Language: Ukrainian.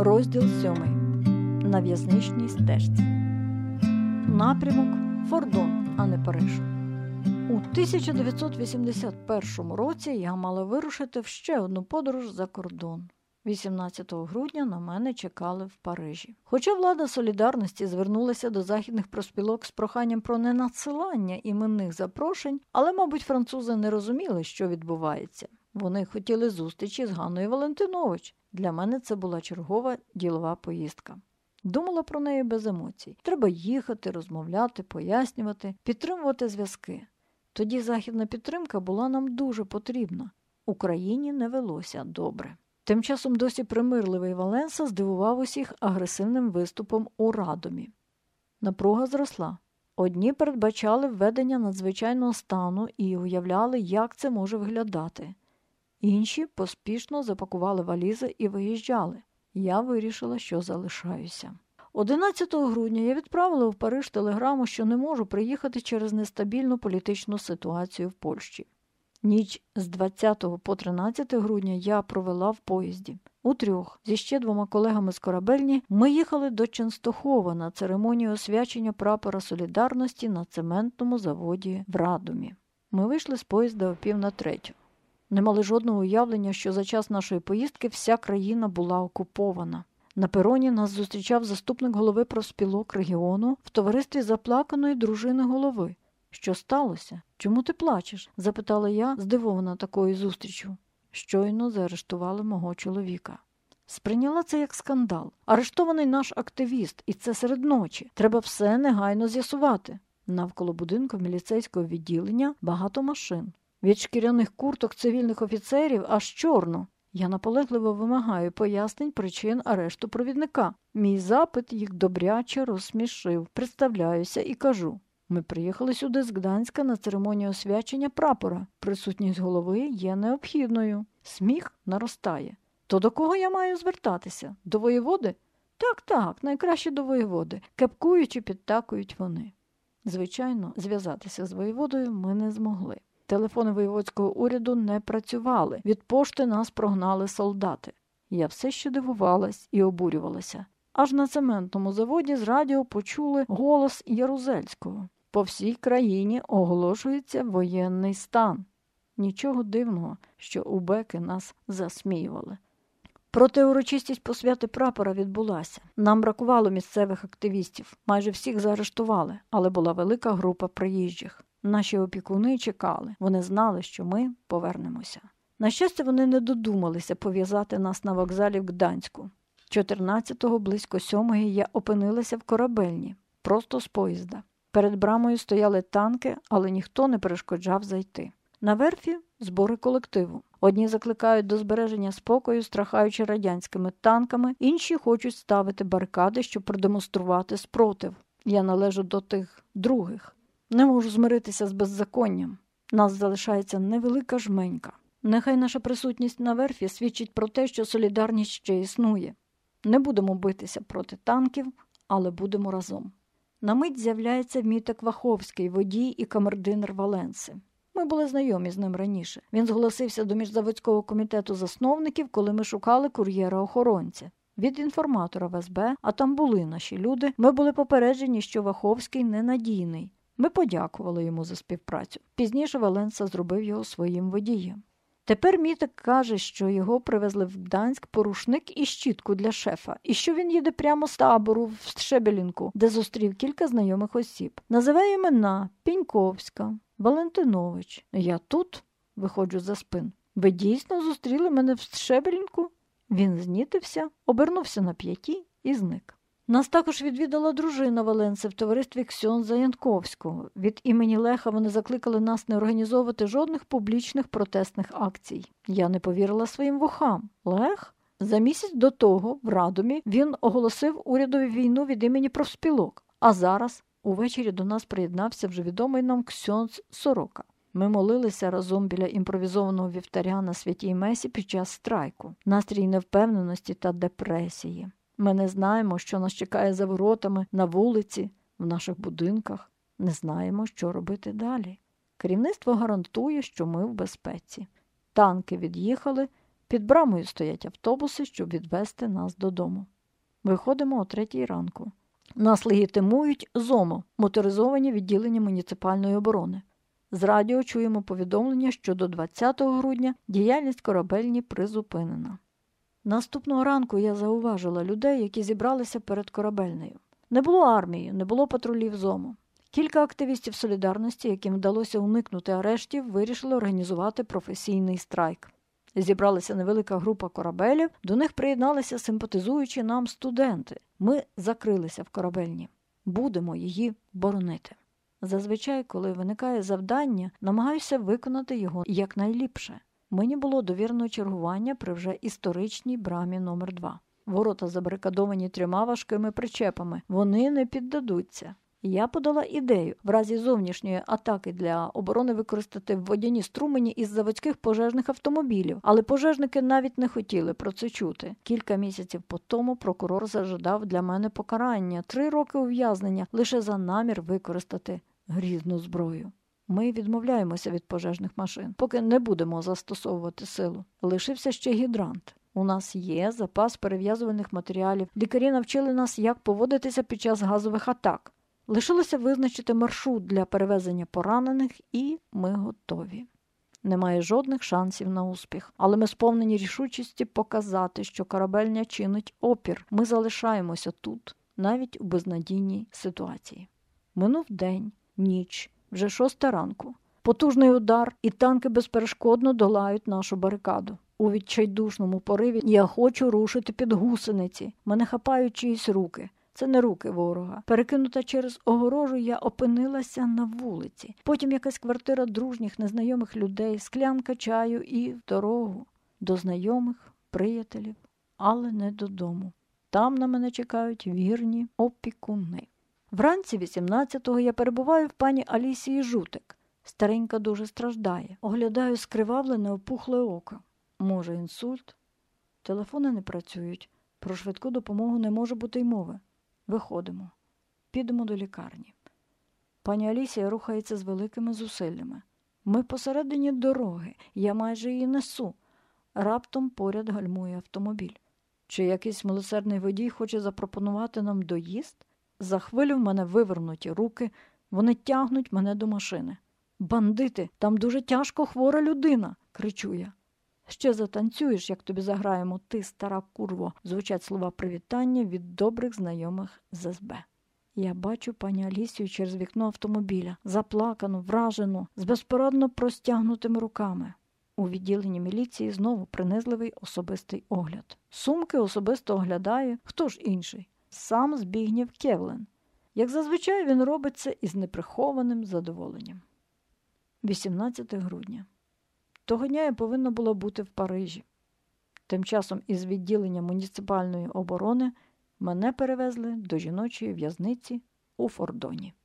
Розділ 7. На в'язничній стежці. Напрямок – Фордон, а не Париж. У 1981 році я мала вирушити в ще одну подорож за кордон. 18 грудня на мене чекали в Парижі. Хоча влада солідарності звернулася до західних профспілок з проханням про ненадсилання іменних запрошень, але, мабуть, французи не розуміли, що відбувається. Вони хотіли зустрічі з Ганною Валентинович. Для мене це була чергова ділова поїздка. Думала про неї без емоцій. Треба їхати, розмовляти, пояснювати, підтримувати зв'язки. Тоді західна підтримка була нам дуже потрібна. Україні не велося добре. Тим часом досі примирливий Валенса здивував усіх агресивним виступом у Радомі. Напруга зросла. Одні передбачали введення надзвичайного стану і уявляли, як це може виглядати. Інші поспішно запакували валізи і виїжджали. Я вирішила, що залишаюся. 11 грудня я відправила в Париж телеграму, що не можу приїхати через нестабільну політичну ситуацію в Польщі. Ніч з 20 по 13 грудня я провела в поїзді. Утрьох зі ще 2 колегами з корабельні ми їхали до Ченстохова на церемонію освячення прапора солідарності на цементному заводі в Радомі. Ми вийшли з поїзда о 2:45. Не мали жодного уявлення, що за час нашої поїздки вся країна була окупована. На пероні нас зустрічав заступник голови профспілок регіону в товаристві заплаканої дружини голови. «Що сталося? Чому ти плачеш?» – запитала я, здивована такою зустрічю. Щойно заарештували мого чоловіка. Сприйняла це як скандал. Арештований наш активіст, і це серед ночі. Треба все негайно з'ясувати. Навколо будинку міліцейського відділення багато машин. Від шкіряних курток цивільних офіцерів аж чорно. Я наполегливо вимагаю пояснень причин арешту провідника. Мій запит їх добряче розсмішив. Представляюся і кажу. Ми приїхали сюди з Гданська на церемонію освячення прапора. Присутність голови є необхідною. Сміх наростає. То до кого я маю звертатися? До воєводи? Так, найкраще до воєводи. Кепкують і підтакують вони. Звичайно, зв'язатися з воєводою ми не змогли. Телефони воєводського уряду не працювали. Від пошти нас прогнали солдати. Я все ще дивувалась і обурювалася. Аж на цементному заводі з радіо почули голос Ярузельського. По всій країні оголошується воєнний стан. Нічого дивного, що убеки нас засміювали. Проте урочистість посвяти прапора відбулася. Нам бракувало місцевих активістів. Майже всіх заарештували, але була велика група приїжджих. Наші опікуни чекали. Вони знали, що ми повернемося. На щастя, вони не додумалися пов'язати нас на вокзалі в Гданську. 14-го близько 7-ї я опинилася в корабельні, просто з поїзда. Перед брамою стояли танки, але ніхто не перешкоджав зайти. На верфі – збори колективу. Одні закликають до збереження спокою, страхаючи радянськими танками, інші хочуть ставити барикади, щоб продемонструвати спротив. Я належу до тих других. Не можу змиритися з беззаконням. Нас залишається невелика жменька. Нехай наша присутність на верфі свідчить про те, що солідарність ще існує. Не будемо битися проти танків, але будемо разом. На мить з'являється Мітек Ваховський, водій і камердинер Валенси. Ми були знайомі з ним раніше. Він зголосився до міжзаводського комітету засновників, коли ми шукали кур'єра-охоронця. Від інформатора в СБ, а там були наші люди, ми були попереджені, що Ваховський ненадійний. Ми подякували йому за співпрацю. Пізніше Валенса зробив його своїм водієм. Тепер Мітек каже, що його привезли в Гданськ по рушник і щітку для шефа, і що він їде прямо з табору в Щебелінку, де зустрів кілька знайомих осіб. Називає імена – Піньковська, Валентинович. Я тут, виходжу за спин. Ви дійсно зустріли мене в Щебелінку? Він знітився, обернувся на п'яті і зник. Нас також відвідала дружина Валенси в товаристві Ксьондза Янковського. Від імені Леха вони закликали нас не організовувати жодних публічних протестних акцій. Я не повірила своїм вухам. Лех? За місяць до того, в Радомі, він оголосив урядові війну від імені профспілок. А зараз увечері до нас приєднався вже відомий нам Ксьондз Сорока. Ми молилися разом біля імпровізованого вівтаря на Святій Месі під час страйку. Настрій невпевненості та депресії. Ми не знаємо, що нас чекає за воротами, на вулиці, в наших будинках. Не знаємо, що робити далі. Керівництво гарантує, що ми в безпеці. Танки від'їхали, під брамою стоять автобуси, щоб відвезти нас додому. Виходимо о 3 ранку. Нас легітимують ЗОМО – моторизовані відділення муніципальної оборони. З радіо чуємо повідомлення, що до 20 грудня діяльність корабельні призупинена. Наступного ранку я зауважила людей, які зібралися перед корабельнею. Не було армії, не було патрулів ЗОМО. Кілька активістів «Солідарності», яким вдалося уникнути арештів, вирішили організувати професійний страйк. Зібралася невелика група корабелів, до них приєдналися симпатизуючі нам студенти. Ми закрилися в корабельні. Будемо її боронити. Зазвичай, коли виникає завдання, намагаюся виконати його якнайліпше. Мені було довірено чергування при вже історичній брамі номер 2. Ворота забарикадовані 3 важкими причепами. Вони не піддадуться. Я подала ідею в разі зовнішньої атаки для оборони використати водяні струмені із заводських пожежних автомобілів, але пожежники навіть не хотіли про це чути. Кілька місяців по тому прокурор зажадав для мене покарання – 3 роки ув'язнення лише за намір використати грізну зброю. Ми відмовляємося від пожежних машин, поки не будемо застосовувати силу. Лишився ще гідрант. У нас є запас перев'язувальних матеріалів. Лікарі навчили нас, як поводитися під час газових атак. Лишилося визначити маршрут для перевезення поранених, і ми готові. Немає жодних шансів на успіх, але ми сповнені рішучості показати, що корабельня чинить опір. Ми залишаємося тут, навіть у безнадійній ситуації. Минув день, ніч, вже 6 ранку. Потужний удар, і танки безперешкодно долають нашу барикаду. У відчайдушному пориві я хочу рушити під гусениці. Мене хапають чиїсь руки. Це не руки ворога. Перекинута через огорожу, я опинилася на вулиці. Потім якась квартира дружніх, незнайомих людей, склянка чаю і в дорогу. До знайомих, приятелів, але не додому. Там на мене чекають вірні опікуни. Вранці 18-го я перебуваю в пані Алісії Жутик. Старенька дуже страждає. Оглядаю скривавлене, опухле око. Може, інсульт? Телефони не працюють. Про швидку допомогу не може бути й мови. Виходимо. Підемо до лікарні. Пані Алісія рухається з великими зусиллями. Ми посередині дороги. Я майже її несу. Раптом поряд гальмує автомобіль. Чи якийсь милосердний водій хоче запропонувати нам доїзд? За хвилю в мене вивернуті руки. Вони тягнуть мене до машини. «Бандити! Там дуже тяжко хвора людина!» – кричу я. «Ще затанцюєш, як тобі заграємо, ти, стара курво!» – звучать слова привітання від добрих знайомих з СБ. Я бачу пані Алісію через вікно автомобіля, заплакану, вражену, з безпорадно простягнутими руками. У відділенні міліції знову принизливий особистий огляд. Сумки особисто оглядає, хто ж інший? Сам Збігнєв Кевлен. Як зазвичай, він робить це із неприхованим задоволенням. 18 грудня. Того дня я повинна була бути в Парижі. Тим часом із відділення муніципальної оборони мене перевезли до жіночої в'язниці у Фордоні.